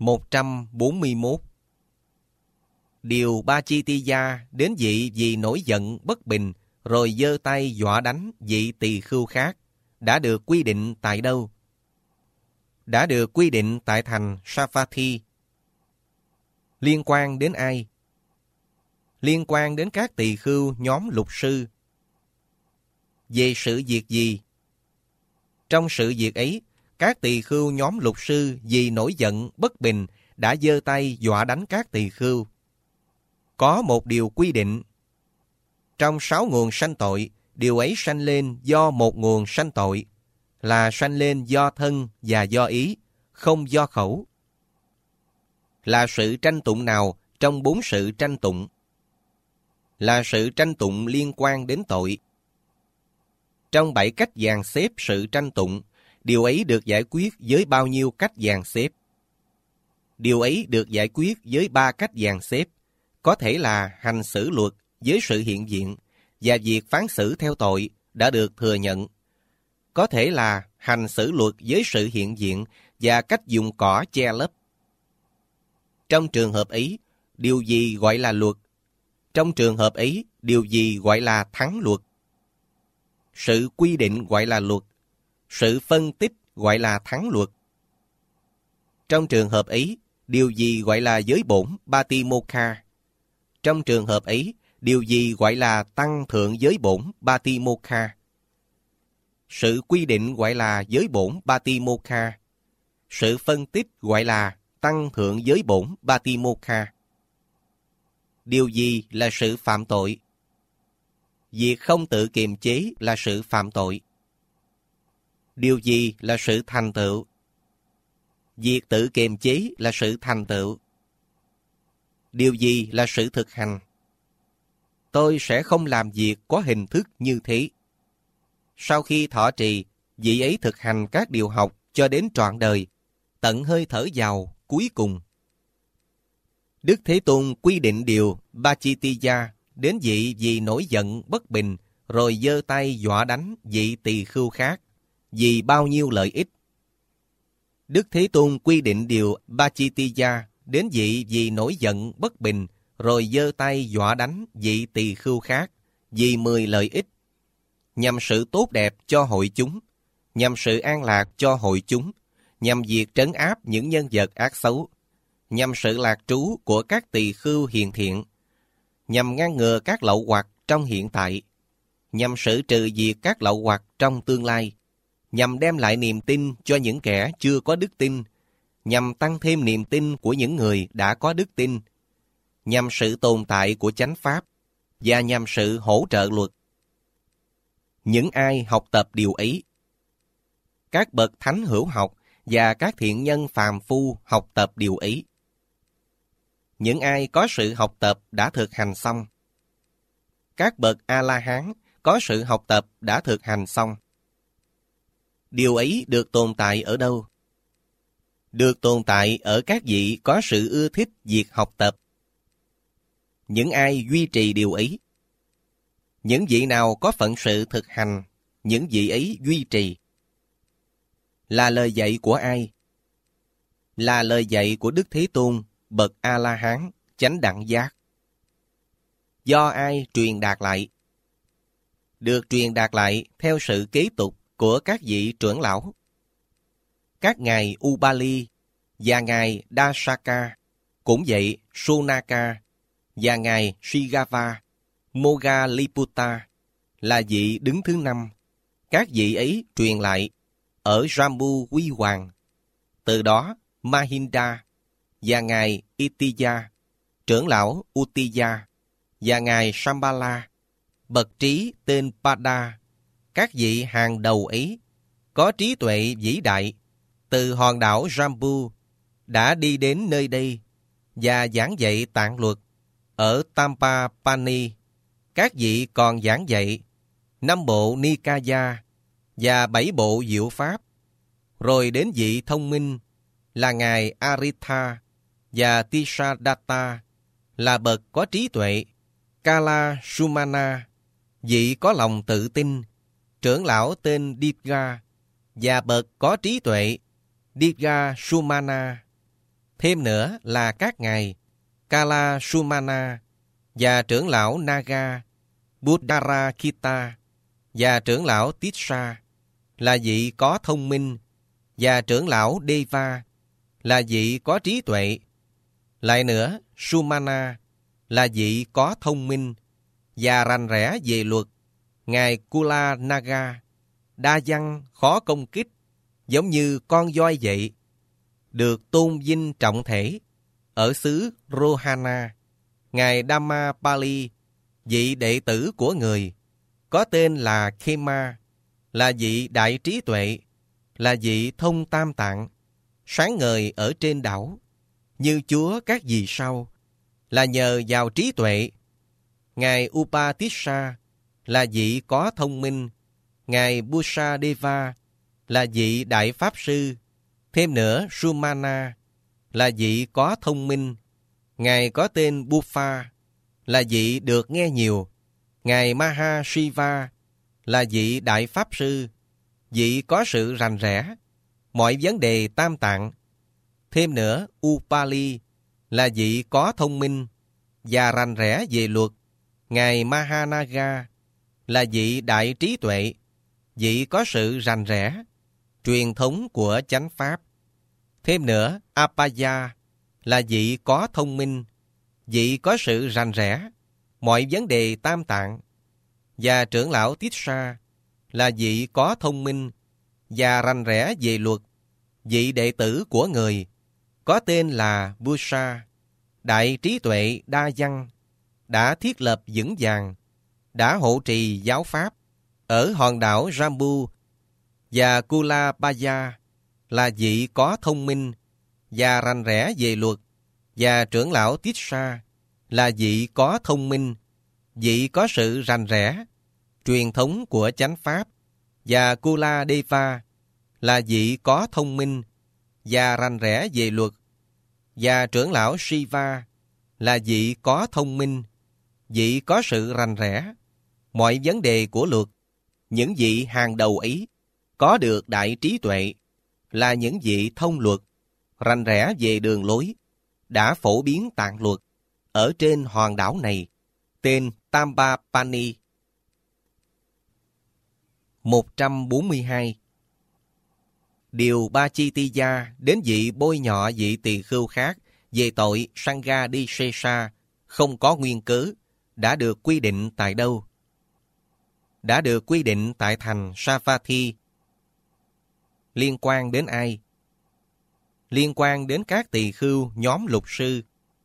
141. Điều Ba-chi-ti-gia đến vị vì nổi giận bất bình rồi giơ tay dọa đánh vị tỳ khưu khác đã được quy định tại đâu? Đã được quy định tại thành Savatthi. Liên quan đến ai? Liên quan đến các tỳ khưu nhóm lục sư. Về sự việc gì? Trong sự việc ấy, các tỳ khưu nhóm lục sư vì nổi giận bất bình đã giơ tay dọa đánh các tỳ khưu. Có một điều quy định. Trong 6 nguồn sanh tội, điều ấy sanh lên do một nguồn sanh tội, là sanh lên do thân và do ý, không do khẩu. Là sự tranh tụng nào trong 4 sự tranh tụng? Là sự tranh tụng liên quan đến tội. Trong 7 cách dàn xếp sự tranh tụng, điều ấy được giải quyết với bao nhiêu cách dàn xếp? Điều ấy được giải quyết với 3 cách dàn xếp, có thể là hành xử luật với sự hiện diện và việc phán xử theo tội đã được thừa nhận. Có thể là hành xử luật với sự hiện diện và cách dùng cỏ che lấp. Trong trường hợp ấy, điều gì gọi là luật? Trong trường hợp ấy, điều gì gọi là thắng luật? Sự quy định gọi là luật. Sự phân tích gọi là thắng luật. Trong trường hợp ấy, điều gì gọi là giới bổn Patimokkha? Trong trường hợp ấy, điều gì gọi là tăng thượng giới bổn Patimokkha? Sự quy định gọi là giới bổn Patimokkha. Sự phân tích gọi là tăng thượng giới bổn Patimokkha. Điều gì là sự phạm tội? Việc không tự kiềm chế là sự phạm tội. Điều gì là sự thành tựu? Việc tự kiềm chế là sự thành tựu. Điều gì là sự thực hành? Tôi sẽ không làm việc có hình thức như thế. Sau khi thọ trì, vị ấy thực hành các điều học cho đến trọn đời, tận hơi thở vào cuối cùng. Đức Thế Tôn quy định điều Ba-chi-ti-gia đến vị vì nổi giận bất bình rồi giơ tay dọa đánh vị tỳ khưu khác vì bao nhiêu lợi ích. Đức Thế Tôn quy định điều Ba-chi-ti-gia đến vị vì nổi giận bất bình rồi giơ tay dọa đánh vị tỳ khưu khác vì 10 lợi ích, nhằm sự tốt đẹp cho hội chúng, nhằm sự an lạc cho hội chúng, nhằm việc trấn áp những nhân vật ác xấu, nhằm sự lạc trú của các tỳ khưu hiền thiện, nhằm ngăn ngừa các lậu hoặc trong hiện tại, nhằm xử trừ diệt các lậu hoặc trong tương lai, nhằm đem lại niềm tin cho những kẻ chưa có đức tin, nhằm tăng thêm niềm tin của những người đã có đức tin, nhằm sự tồn tại của chánh pháp và nhằm sự hỗ trợ luật. Những ai học tập điều ấy, các bậc thánh hữu học và các thiện nhân phàm phu học tập điều ấy. Những ai có sự học tập đã thực hành xong. Các bậc A-la-hán có sự học tập đã thực hành xong. Điều ấy được tồn tại ở đâu? Được tồn tại ở các vị có sự ưa thích việc học tập. Những ai duy trì điều ấy? Những vị nào có phận sự thực hành, những vị ấy duy trì. Là lời dạy của ai? Là lời dạy của Đức Thế Tôn, bậc A-la-hán, chánh đẳng giác. Do ai truyền đạt lại? Được truyền đạt lại theo sự kế tục của các vị trưởng lão. Các ngài Ubali và ngài Dasaka, cũng vậy Sunaka và ngài Shigava, Moggaliputta là vị đứng thứ 5. Các vị ấy truyền lại ở Jambu Huy Hoàng. Từ đó Mahinda và ngài Itiya, trưởng lão Uttiya và ngài Shambhala, bậc trí tên Pada, các vị hàng đầu ấy có trí tuệ vĩ đại từ hòn đảo Jambu đã đi đến nơi đây và giảng dạy tạng luật. Ở Tampapani, các vị còn giảng dạy 5 bộ Nikaya và 7 bộ diệu pháp. Rồi đến vị thông minh là ngài Aritha và Tisadatta là bậc có trí tuệ, Kala Sumana, vị có lòng tự tin, trưởng lão tên Diga và bậc có trí tuệ, Diga Sumana. Thêm nữa là các ngài Kala Sumana và trưởng lão Naga Buddharakita và trưởng lão Tissa là vị có thông minh, và trưởng lão Deva là vị có trí tuệ. Lại nữa, Sumana là vị có thông minh và rành rẽ về luật. Ngài Kula Naga đa văn khó công kích, giống như con voi vậy, được tôn vinh trọng thể ở xứ Rohana. Ngài Dhammapali, vị đệ tử của người, có tên là Khema, là vị đại trí tuệ, là vị thông tam tạng, sáng ngời ở trên đảo, như Chúa các vì sao, là nhờ vào trí tuệ. Ngài Upatissa là vị có thông minh. Ngài Busadeva là vị đại pháp sư. Thêm nữa, Sumana là vị có thông minh. Ngài có tên Buffa là vị được nghe nhiều. Ngài Mahashiva là vị đại pháp sư, vị có sự rành rẽ mọi vấn đề tam tạng. Thêm nữa, Upali là vị có thông minh và rành rẽ về luật. Ngài Mahanaga là vị đại trí tuệ, vị có sự rành rẽ truyền thống của chánh pháp. Thêm nữa, Apaya là vị có thông minh, vị có sự rành rẽ mọi vấn đề tam tạng. Và trưởng lão Tissa là vị có thông minh và rành rẽ về luật, vị đệ tử của người, có tên là Busa, đại trí tuệ đa văn, đã thiết lập vững vàng, đã hộ trì giáo pháp ở hòn đảo Jambu. Và Kulabaya là vị có thông minh và rành rẽ về luật. Và trưởng lão Tissa là vị có thông minh, vị có sự rành rẽ truyền thống của chánh pháp. Và Kuladeva là vị có thông minh và rành rẽ về luật. Và trưởng lão Shiva là vị có thông minh, vị có sự rành rẽ mọi vấn đề của luật. Những vị hàng đầu ấy có được đại trí tuệ, là những vị thông luật, rành rẽ về đường lối, đã phổ biến tạng luật ở trên hòn đảo này, tên Tambapani. 142. Điều Bachitiya đến vị bôi nhọ vị tỳ khưu khác về tội Sanghadisesa không có nguyên cớ, đã được quy định tại đâu? Đã được quy định tại thành Savatthi. Liên quan đến ai? Liên quan đến các tỳ khưu nhóm lục sư.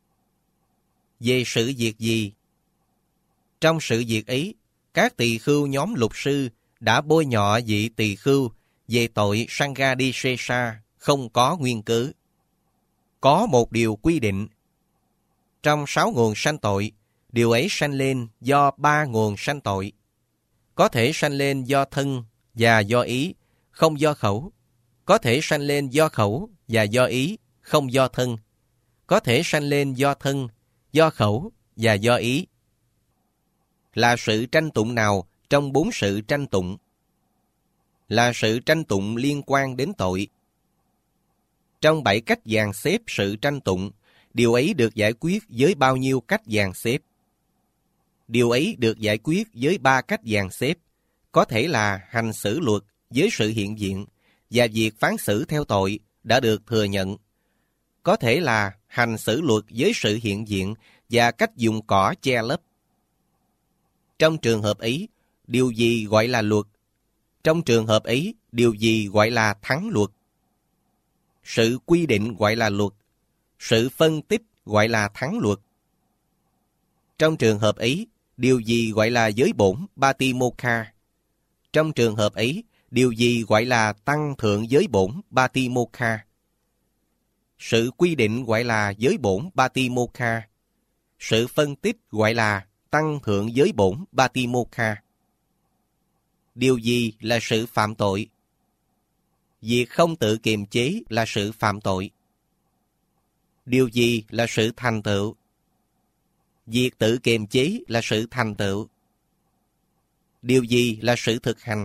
Về sự việc gì? Trong sự việc ấy, các tỳ khưu nhóm lục sư đã bôi nhọ vị tỳ khưu về tội Sanghadisesa không có nguyên cớ. Có một điều quy định. Trong 6 nguồn sanh tội, điều ấy sanh lên do 3 nguồn sanh tội. Có thể sanh lên do thân và do ý, không do khẩu. Có thể sanh lên do khẩu và do ý, không do thân. Có thể sanh lên do thân, do khẩu và do ý. Là sự tranh tụng nào trong 4 sự tranh tụng? Là sự tranh tụng liên quan đến tội. Trong 7 cách dàn xếp sự tranh tụng, điều ấy được giải quyết với bao nhiêu cách dàn xếp? Điều ấy được giải quyết với 3 cách dàn xếp, có thể là hành xử luật với sự hiện diện và việc phán xử theo tội đã được thừa nhận. Có thể là hành xử luật với sự hiện diện và cách dùng cỏ che lấp. Trong trường hợp ấy, điều gì gọi là luật? Trong trường hợp ấy, điều gì gọi là thắng luật? Sự quy định gọi là luật. Sự phân tích gọi là thắng luật. Trong trường hợp ấy, điều gì gọi là giới bổn Patimokkha? Trong trường hợp ấy, điều gì gọi là tăng thượng giới bổn Patimokkha? Sự quy định gọi là giới bổn Patimokkha. Sự phân tích gọi là tăng thượng giới bổn Patimokkha. Điều gì là sự phạm tội? Việc không tự kiềm chế là sự phạm tội. Điều gì là sự thành tựu? Việc tự kiềm chế là sự thành tựu. Điều gì là sự thực hành?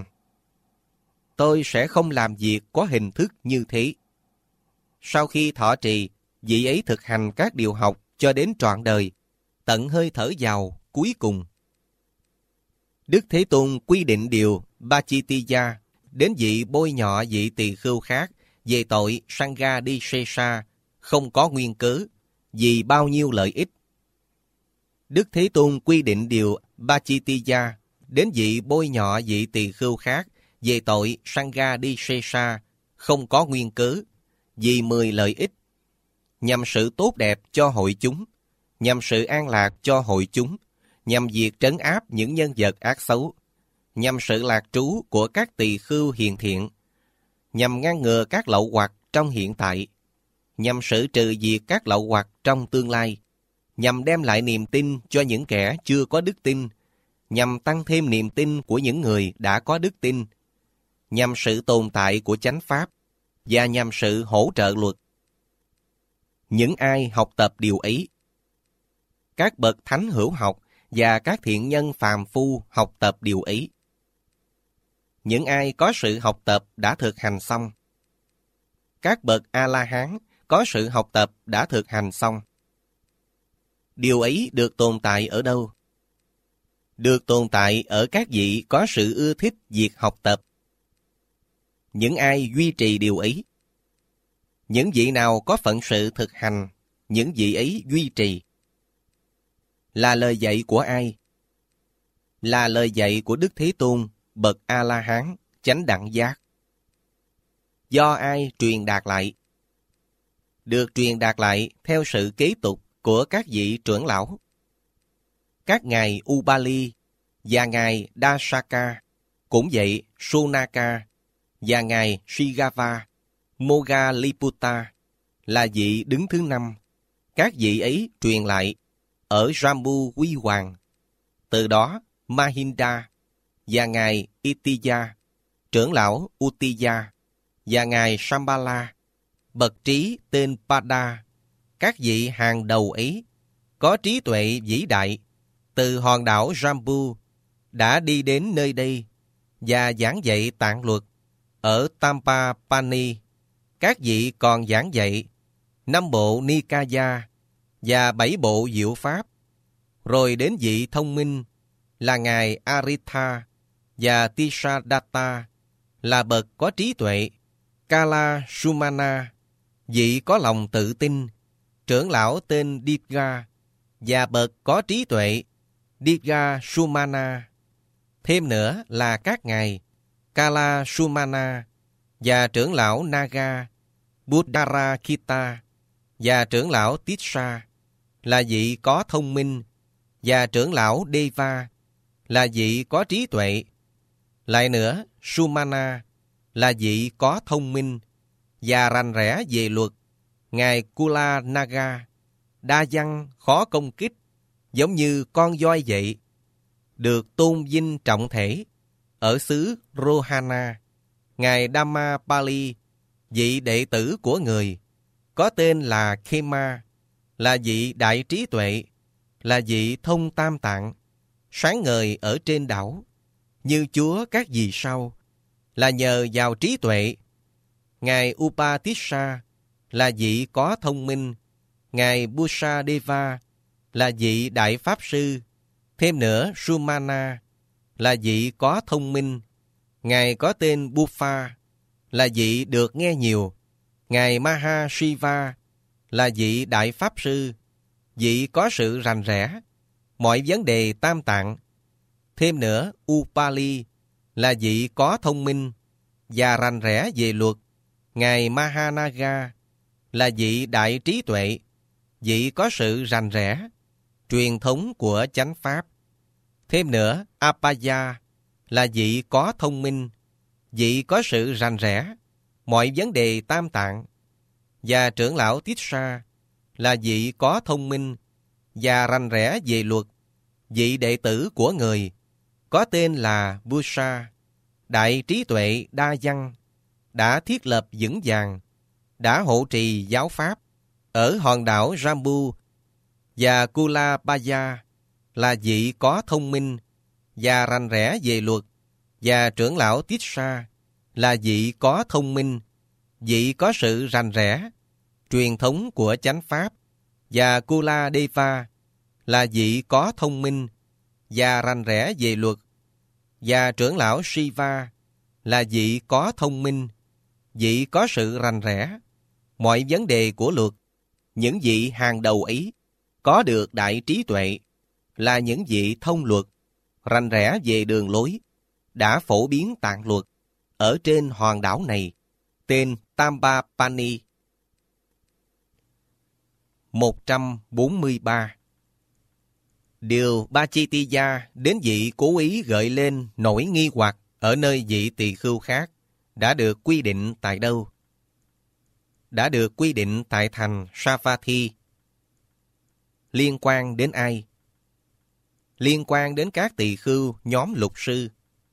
Tôi sẽ không làm việc có hình thức như thế. Sau khi thọ trì, vị ấy thực hành các điều học cho đến trọn đời, tận hơi thở vào cuối cùng. Đức Thế Tôn quy định điều Bachitiya đến vị bôi nhọ vị tỳ khưu khác về tội Sanghadisesa không có nguyên cớ, vì bao nhiêu lợi ích. Đức Thế Tôn quy định điều Bachitiya đến vị bôi nhọ vị tỳ khưu khác về tội Sanghadisesa không có nguyên cớ, vì 10 lợi ích, nhằm sự tốt đẹp cho hội chúng, nhằm sự an lạc cho hội chúng, nhằm việc trấn áp những nhân vật ác xấu, nhằm sự lạc trú của các tỳ khưu hiền thiện, nhằm ngăn ngừa các lậu hoặc trong hiện tại, nhằm xử trừ diệt các lậu hoặc trong tương lai, nhằm đem lại niềm tin cho những kẻ chưa có đức tin, nhằm tăng thêm niềm tin của những người đã có đức tin, nhằm sự tồn tại của chánh pháp, và nhằm sự hỗ trợ luật. Những ai học tập điều ấy, các bậc thánh hữu học và các thiện nhân phàm phu học tập điều ấy. Những ai có sự học tập đã thực hành xong. Các bậc A-la-hán có sự học tập đã thực hành xong. Điều ấy được tồn tại ở đâu? Được tồn tại ở các vị có sự ưa thích việc học tập. Những ai duy trì điều ấy? Những vị nào có phận sự thực hành, những vị ấy duy trì. Là lời dạy của ai? Là lời dạy của Đức Thế Tôn, bậc A-la-hán, chánh đẳng giác. Do ai truyền đạt lại? Được truyền đạt lại theo sự kế tục của các vị trưởng lão. Các ngài Ubali và ngài Dasaka, cũng vậy Sonaka và ngài Shigava, Moggalliputta là vị đứng thứ 5. Các vị ấy truyền lại ở Jambu Huy Hoàng. Từ đó Mahinda và ngài Itiya, trưởng lão Uttiya và ngài Shambhala, bậc trí tên Pada, các vị hàng đầu ấy có trí tuệ vĩ đại, từ hòn đảo Jambu đã đi đến nơi đây và giảng dạy tạng luật. Ở Tampapani, các vị còn giảng dạy 5 bộ Nikaya và 7 bộ diệu pháp. Rồi đến vị thông minh là ngài Aritha và Tisadatta là bậc có trí tuệ, Kala Sumana, vị có lòng tự tin, trưởng lão tên Dipga và bậc có trí tuệ, Dipga Sumana. Thêm nữa là các ngài Kala Sumana và trưởng lão Naga, Buddharakita và trưởng lão Tissa là vị có thông minh, và trưởng lão Deva là vị có trí tuệ. Lại nữa, Sumana là vị có thông minh và rành rẽ về luật. Ngài Kula Naga, đa văn khó công kích, giống như con voi vậy, được tôn vinh trọng thể. Ở xứ Rohana, ngài Dhammapali, vị đệ tử của người, có tên là Khema, là vị đại trí tuệ, là vị thông tam tạng, sáng ngời ở trên đảo, như chúa các vì sao, là nhờ vào trí tuệ. Ngài Upatissa là vị có thông minh, ngài Busadeva là vị đại pháp sư. Thêm nữa, Sumana là vị có thông minh, ngài có tên Buffa là vị được nghe nhiều. Ngài Mahashiva là vị đại pháp sư, vị có sự rành rẽ mọi vấn đề tam tạng. Thêm nữa, Upali là vị có thông minh và rành rẽ về luật. Ngài Mahanaga là vị đại trí tuệ, vị có sự rành rẽ truyền thống của chánh pháp. Thêm nữa, Apaya là vị có thông minh, vị có sự rành rẽ mọi vấn đề tam tạng. Và trưởng lão Tissa là vị có thông minh và rành rẽ về luật, vị đệ tử của người, có tên là Busa, đại trí tuệ đa văn, đã thiết lập vững vàng, đã hộ trì giáo pháp ở hòn đảo Jambu. Và Kulabaya là vị có thông minh và rành rẽ về luật, và trưởng lão Tissa là vị có thông minh, vị có sự rành rẽ truyền thống của chánh pháp, và Kuladeva là vị có thông minh và rành rẽ về luật, và trưởng lão Shiva là vị có thông minh, vị có sự rành rẽ mọi vấn đề của luật. Những vị hàng đầu ấy có được đại trí tuệ, là những vị thông luật, rành rẽ về đường lối, đã phổ biến tạng luật ở trên hòn đảo này, tên Tambapani. 143. Điều Bachitiya đến vị cố ý gợi lên nỗi nghi hoặc ở nơi vị tỳ khưu khác đã được quy định tại đâu? Đã được quy định tại thành Savatthi. Liên quan đến ai? Liên quan đến các tỳ khưu nhóm lục sư.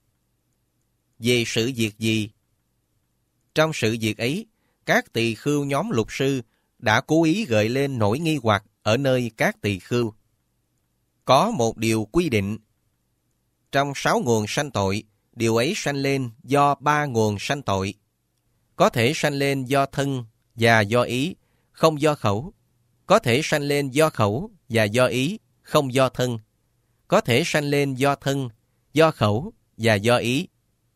Về sự việc gì? Trong sự việc ấy, các tỳ khưu nhóm lục sư đã cố ý gợi lên nỗi nghi hoặc ở nơi các tỳ khưu. Có một điều quy định. Trong 6 nguồn sanh tội, điều ấy sanh lên do 3 nguồn sanh tội. Có thể sanh lên do thân và do ý, không do khẩu. Có thể sanh lên do khẩu và do ý, không do thân. Có thể sanh lên do thân, do khẩu và do ý.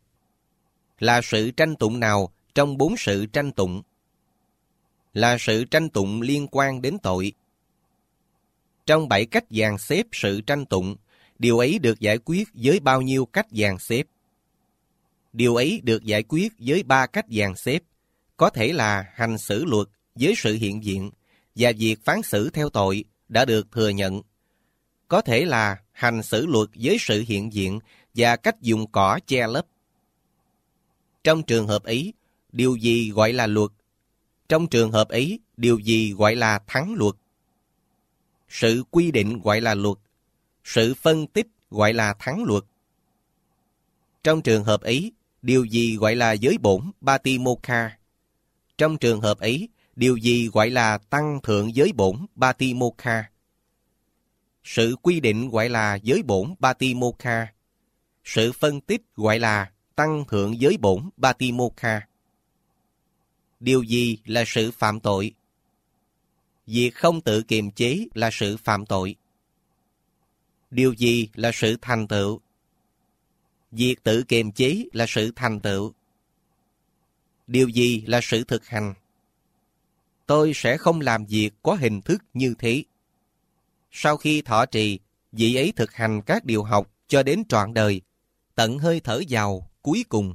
Là sự tranh tụng nào trong 4 sự tranh tụng? Là sự tranh tụng liên quan đến tội. Trong 7 cách dàn xếp sự tranh tụng, điều ấy được giải quyết với bao nhiêu cách dàn xếp? Điều ấy được giải quyết với 3 cách dàn xếp, có thể là hành xử luật với sự hiện diện và việc phán xử theo tội đã được thừa nhận. Có thể là hành xử luật với sự hiện diện và cách dùng cỏ che lấp. Trong trường hợp ấy, điều gì gọi là luật? Trong trường hợp ấy, điều gì gọi là thắng luật? Sự quy định gọi là luật. Sự phân tích gọi là thắng luật. Trong trường hợp ấy, điều gì gọi là giới bổn Patimokkha? Trong trường hợp ấy, điều gì gọi là tăng thượng giới bổn Patimokkha? Sự quy định gọi là giới bổn Patimokkha. Sự phân tích gọi là tăng thượng giới bổn Patimokkha. Điều gì là sự phạm tội? Việc không tự kiềm chế là sự phạm tội. Điều gì là sự thành tựu? Việc tự kiềm chế là sự thành tựu. Điều gì là sự thực hành? Tôi sẽ không làm việc có hình thức như thế. Sau khi thọ trì, vị ấy thực hành các điều học cho đến trọn đời, tận hơi thở vào cuối cùng.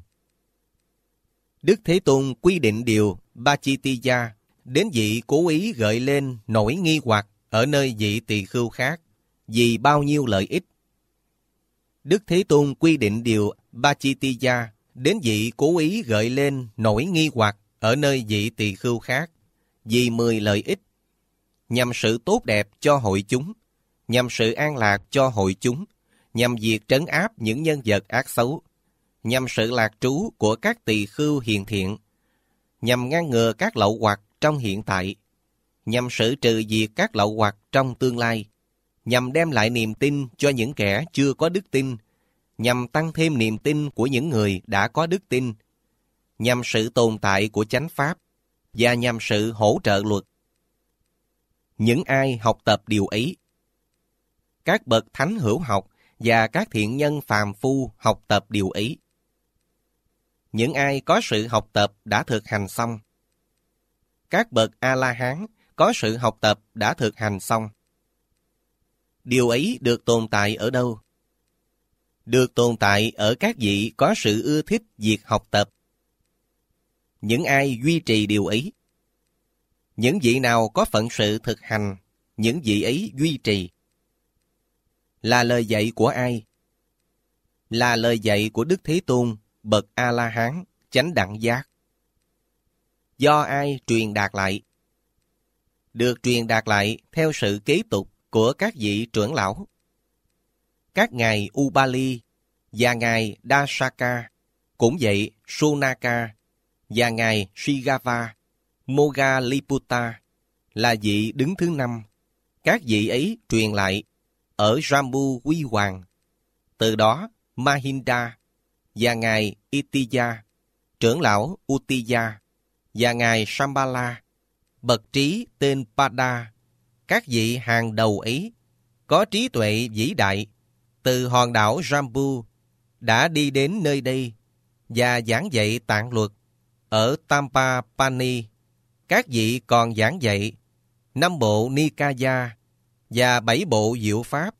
Đức Thế Tôn quy định điều Bachitiya đến vị cố ý gợi lên nỗi nghi hoặc ở nơi vị tỳ khưu khác vì bao nhiêu lợi ích. Đức Thế Tôn quy định điều Bachitiya đến vị cố ý gợi lên nỗi nghi hoặc ở nơi vị tỳ khưu khác vì 10 lợi ích, nhằm sự tốt đẹp cho hội chúng, nhằm sự an lạc cho hội chúng, nhằm việc trấn áp những nhân vật ác xấu, nhằm sự lạc trú của các tỳ khưu hiền thiện, nhằm ngăn ngừa các lậu hoặc trong hiện tại, nhằm xử trừ diệt các lậu hoặc trong tương lai, nhằm đem lại niềm tin cho những kẻ chưa có đức tin, nhằm tăng thêm niềm tin của những người đã có đức tin, nhằm sự tồn tại của chánh pháp, và nhằm sự hỗ trợ luật. Những ai học tập điều ấy, các bậc thánh hữu học và các thiện nhân phàm phu học tập điều ấy. Những ai có sự học tập đã thực hành xong. Các bậc A-la-hán có sự học tập đã thực hành xong. Điều ấy được tồn tại ở đâu? Được tồn tại ở các vị có sự ưa thích việc học tập. Những ai duy trì điều ấy? Những vị nào có phận sự thực hành, những vị ấy duy trì. Là lời dạy của ai? Là lời dạy của Đức Thế Tôn, bậc A-la-hán, chánh đẳng giác. Do ai truyền đạt lại? Được truyền đạt lại theo sự kế tục của các vị trưởng lão. Các ngài Ubali và ngài Dasaka, cũng vậy Sonaka và ngài Shigava, Moggaliputta là vị đứng thứ 5. Các vị ấy truyền lại ở Jambu Huy Hoàng. Từ đó Mahinda và ngài Itiya, trưởng lão Utiya và ngài Shambhala bậc trí tên Pada. Các vị hàng đầu ấy có trí tuệ vĩ đại từ hòn đảo Jambu đã đi đến nơi đây và giảng dạy tạng luật. Ở Tampapani, các vị còn giảng dạy 5 bộ Nikaya và 7 bộ diệu pháp.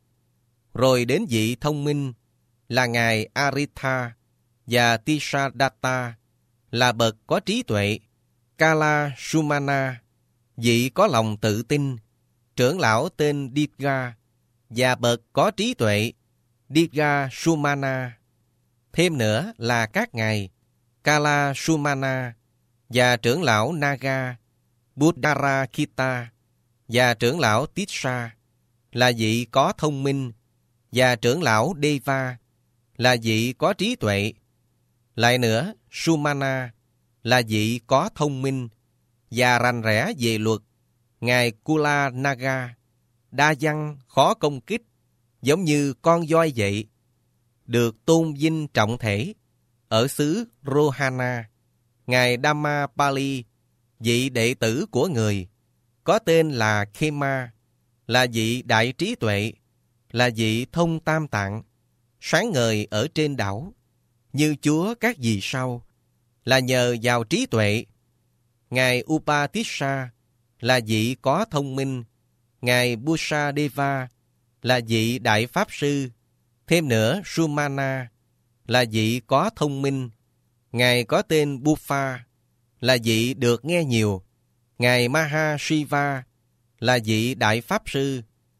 Rồi đến vị thông minh là Ngài Aritha và Tisadatta là bậc có trí tuệ. Kala Sumana, vị có lòng tự tin, trưởng lão tên Diga và bậc có trí tuệ Diga Sumana. Thêm nữa là các ngài Kala Sumana và trưởng lão Naga, Buddharakita và trưởng lão Tissa là vị có thông minh, và trưởng lão Deva là vị có trí tuệ. Lại nữa, Sumana là vị có thông minh và rành rẽ về luật. Ngài Kula Naga đa văn khó công kích, giống như con voi vậy, được tôn vinh trọng thể. Ở xứ Rohana, Ngài Dhammapali, vị đệ tử của người, có tên là Khema, là vị đại trí tuệ, là vị thông tam tạng, sáng ngời ở trên đảo, như Chúa các vì sao, là nhờ vào trí tuệ. Ngài Upatissa là vị có thông minh. Ngài Busadeva là vị đại pháp sư. Thêm nữa, Sumana là vị có thông minh. Ngài có tên Buffa là vị được nghe nhiều. Ngài Mahashiva là vị đại pháp sư,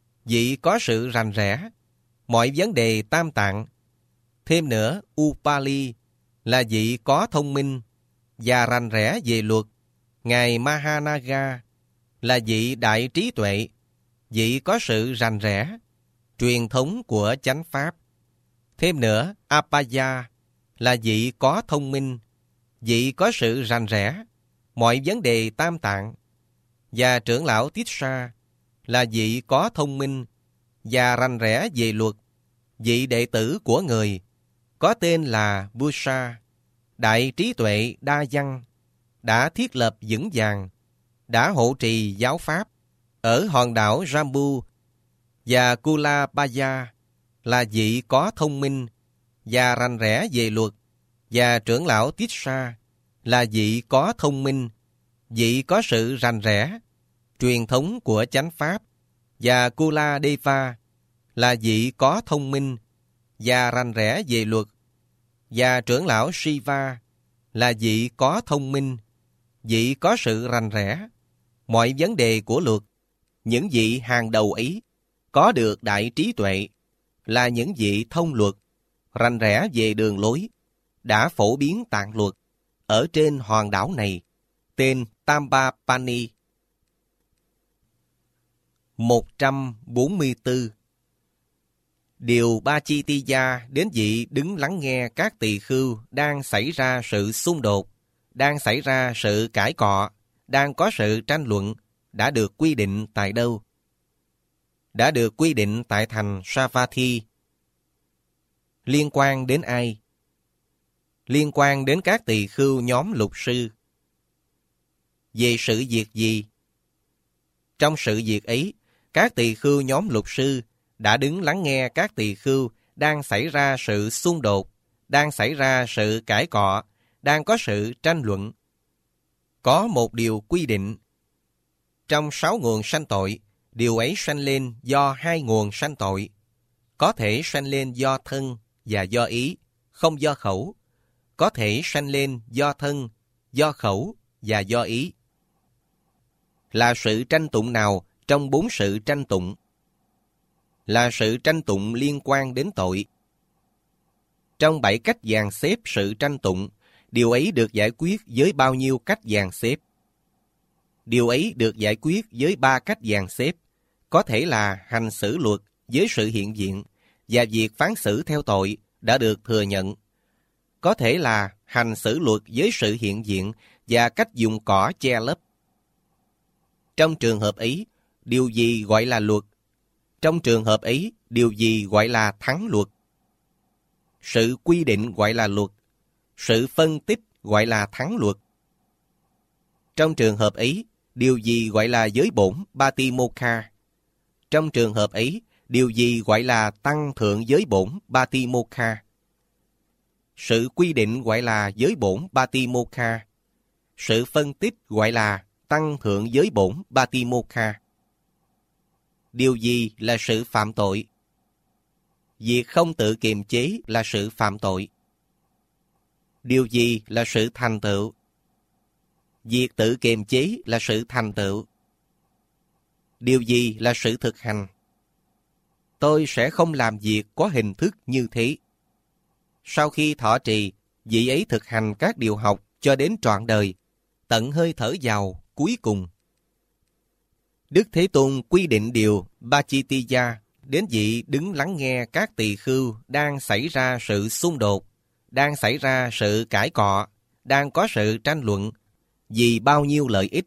vị có sự rành rẽ mọi vấn đề tam tạng. Thêm nữa, Upali là vị có thông minh và rành rẽ về luật. Ngài Mahanaga là vị đại trí tuệ, vị có sự rành rẽ truyền thống của chánh pháp. Thêm nữa, Apaya là vị có thông minh, vị có sự rành rẽ mọi vấn đề tam tạng. Và trưởng lão Tissa là vị có thông minh và rành rẽ về luật, vị đệ tử của người, có tên là Busa, đại trí tuệ đa văn, đã thiết lập vững vàng, đã hộ trì giáo pháp ở hòn đảo Jambu. Và Kulabaya là vị có thông minh và rành rẽ về luật. Và trưởng lão Tissa là vị có thông minh, vị có sự rành rẽ truyền thống của chánh pháp. Và Kuladeva là vị có thông minh và rành rẽ về luật. Và trưởng lão Shiva là vị có thông minh, vị có sự rành rẽ mọi vấn đề của luật. Những vị hàng đầu ấy có được đại trí tuệ, là những vị thông luật, rành rẽ về đường lối, đã phổ biến tạng luật ở trên hòn đảo này, tên Tampapani. 144. Điều Bachitiya đến vị đứng lắng nghe các tỳ khưu đang xảy ra sự xung đột, đang xảy ra sự cãi cọ, đang có sự tranh luận, đã được quy định tại đâu? Đã được quy định tại thành Savatthi. Liên quan đến ai? Liên quan đến các tỳ khưu nhóm lục sư. Về sự việc gì? Trong sự việc ấy, các tỳ khưu nhóm lục sư đã đứng lắng nghe các tỳ khưu đang xảy ra sự xung đột, đang xảy ra sự cãi cọ, đang có sự tranh luận. Có một điều quy định. Trong 6 nguồn sanh tội, điều ấy sanh lên do 2 nguồn sanh tội. Có thể sanh lên do thân và do ý, không do khẩu. Có thể sanh lên do thân, do khẩu và do ý. Là sự tranh tụng nào trong 4 sự tranh tụng? Là sự tranh tụng liên quan đến tội. Trong 7 cách dàn xếp sự tranh tụng, điều ấy được giải quyết với bao nhiêu cách dàn xếp? Điều ấy được giải quyết với 3 cách dàn xếp. Có thể là hành xử luật với sự hiện diện và việc phán xử theo tội đã được thừa nhận. Có thể là hành xử luật với sự hiện diện và cách dùng cỏ che lấp. Trong trường hợp ấy, điều gì gọi là luật? Trong trường hợp ấy, điều gì gọi là thắng luật? Sự quy định gọi là luật. Sự phân tích gọi là thắng luật. Trong trường hợp ấy, điều gì gọi là giới bổn Patimokkha? Trong trường hợp ấy, điều gì gọi là tăng thượng giới bổn Patimokkha? Sự quy định gọi là giới bổn Patimokkha. Sự phân tích gọi là tăng thượng giới bổn Patimokkha. Điều gì là sự phạm tội? Việc không tự kiềm chế là sự phạm tội. Điều gì là sự thành tựu? Việc tự kiềm chế là sự thành tựu. Điều gì là sự thực hành? Tôi sẽ không làm việc có hình thức như thế. Sau khi thọ trì, vị ấy thực hành các điều học cho đến trọn đời, tận hơi thở vào cuối cùng. Đức Thế Tôn quy định điều Pachittiya đến vị đứng lắng nghe các tỳ khưu đang xảy ra sự xung đột, đang xảy ra sự cãi cọ, đang có sự tranh luận vì bao nhiêu lợi ích.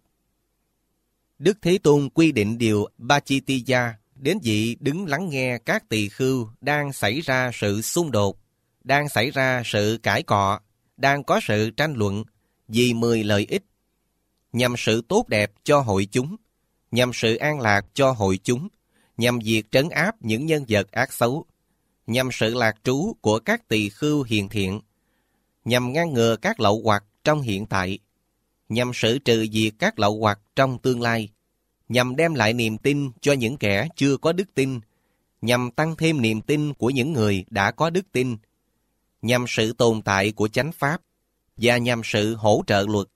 Đức Thế Tôn quy định điều Pachittiya đến vị đứng lắng nghe các tỳ khưu đang xảy ra sự xung đột, đang xảy ra sự cãi cọ, đang có sự tranh luận vì 10 lợi ích, nhằm sự tốt đẹp cho hội chúng, nhằm sự an lạc cho hội chúng, nhằm việc trấn áp những nhân vật ác xấu, nhằm sự lạc trú của các tỳ khưu hiền thiện, nhằm ngăn ngừa các lậu hoặc trong hiện tại, nhằm xử trừ diệt các lậu hoặc trong tương lai, nhằm đem lại niềm tin cho những kẻ chưa có đức tin, nhằm tăng thêm niềm tin của những người đã có đức tin, nhằm sự tồn tại của chánh pháp, và nhằm sự hỗ trợ luật.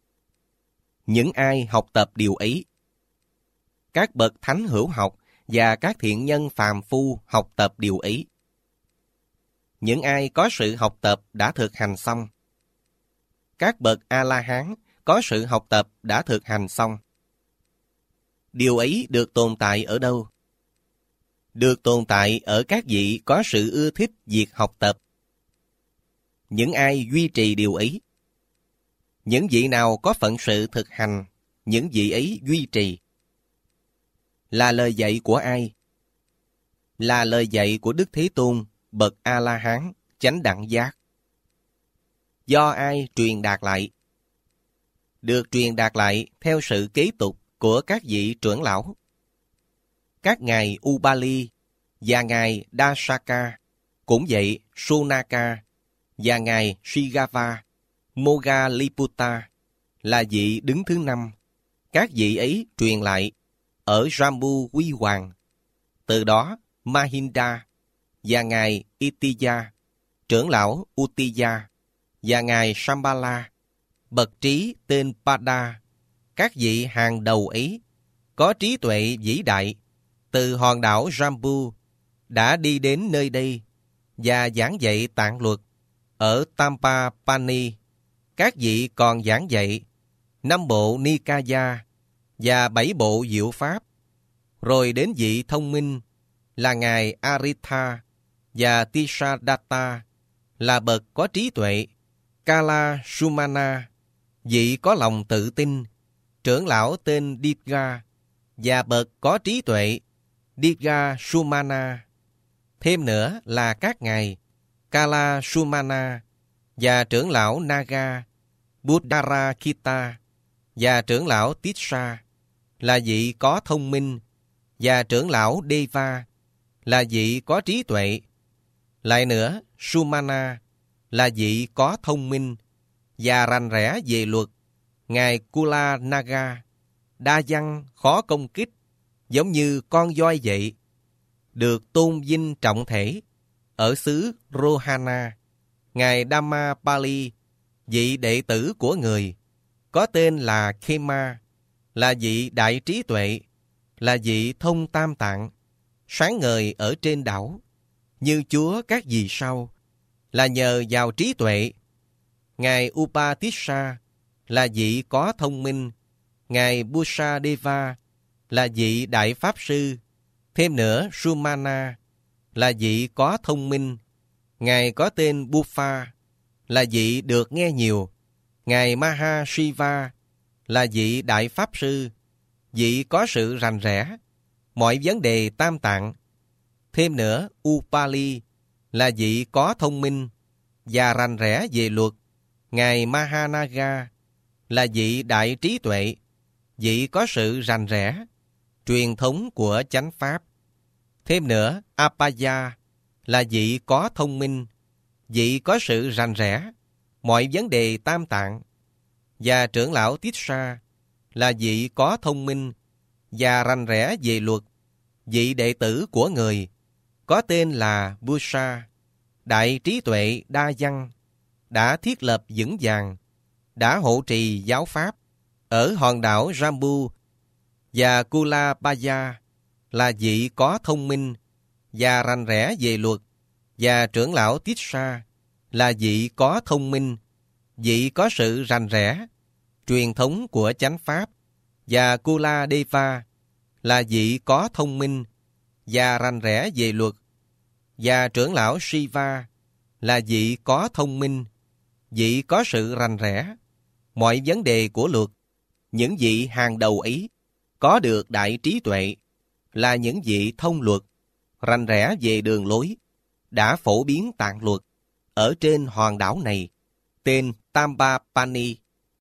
Những ai học tập điều ấy, các bậc thánh hữu học và các thiện nhân phàm phu học tập điều ấy. Những ai có sự học tập đã thực hành xong. Các bậc A-la-hán có sự học tập đã thực hành xong. Điều ấy được tồn tại ở đâu? Được tồn tại ở các vị có sự ưa thích việc học tập. Những ai duy trì điều ấy? Những vị nào có phận sự thực hành, những vị ấy duy trì. Là lời dạy của ai? Là lời dạy của Đức Thế Tôn, bậc A-la-hán, chánh đẳng giác. Do ai truyền đạt lại? Được truyền đạt lại theo sự kế tục của các vị trưởng lão. Các ngài Ubali và ngài Dasaka, cũng vậy Sonaka và ngài Shigava, Moggaliputta là vị đứng thứ 5. Các vị ấy truyền lại ở Jambu Huy Hoàng. Từ đó Mahinda và ngài Itiya, trưởng lão Uttiya, và ngài Shambhala, bậc trí tên Pada, các vị hàng đầu ấy có trí tuệ vĩ đại, từ hòn đảo Jambu đã đi đến nơi đây và giảng dạy tạng luật. Ở Tampapani, các vị còn giảng dạy 5 bộ Nikaya và 7 bộ diệu pháp. Rồi đến vị thông minh là ngài Aritha và Tisadatta là bậc có trí tuệ, Kala Sumana, vị có lòng tự tin, trưởng lão tên Digha và bậc có trí tuệ, Digha Sumana. Thêm nữa là các ngài Kala Sumana và trưởng lão Naga, Buddharakita và trưởng lão Tissa là vị có thông minh, và trưởng lão Deva là vị có trí tuệ. Lại nữa, Sumana là vị có thông minh và rành rẽ về luật. Ngài Kula Naga, đa văn khó công kích, giống như con voi vậy, được tôn vinh trọng thể. Ở xứ Rohana, ngài Dhammapali, vị đệ tử của người, có tên là Khema, là vị đại trí tuệ, là vị thông tam tạng, sáng ngời ở trên đảo, như Chúa các vì sao, là nhờ vào trí tuệ. Ngài Upatissa là vị có thông minh, ngài Busadeva là vị đại pháp sư. Thêm nữa, Sumana là vị có thông minh, ngài có tên Buffa là vị được nghe nhiều. Ngài Mahashiva là vị đại pháp sư, vị có sự rành rẽ mọi vấn đề tam tạng. Thêm nữa, Upali là vị có thông minh và rành rẽ về luật. Ngài Mahanaga là vị đại trí tuệ, vị có sự rành rẽ, truyền thống của chánh pháp. Thêm nữa, Apaya là vị có thông minh, vị có sự rành rẽ, mọi vấn đề tam tạng. Và trưởng lão Tissa là vị có thông minh và rành rẽ về luật, vị đệ tử của người, có tên là Busa, đại trí tuệ đa văn, đã thiết lập vững vàng, đã hộ trì giáo pháp ở hòn đảo Jambu. Và Kulabaya là vị có thông minh và rành rẽ về luật, và trưởng lão Tissa là vị có thông minh, vị có sự rành rẽ, truyền thống của chánh pháp. Và Kuladeva là vị có thông minh và rành rẽ về luật, và trưởng lão Shiva là vị có thông minh, vị có sự rành rẽ, mọi vấn đề của luật. Những vị hàng đầu ấy có được đại trí tuệ, là những vị thông luật, rành rẽ về đường lối, đã phổ biến tạng luật ở trên hòn đảo này, tên Tambapani.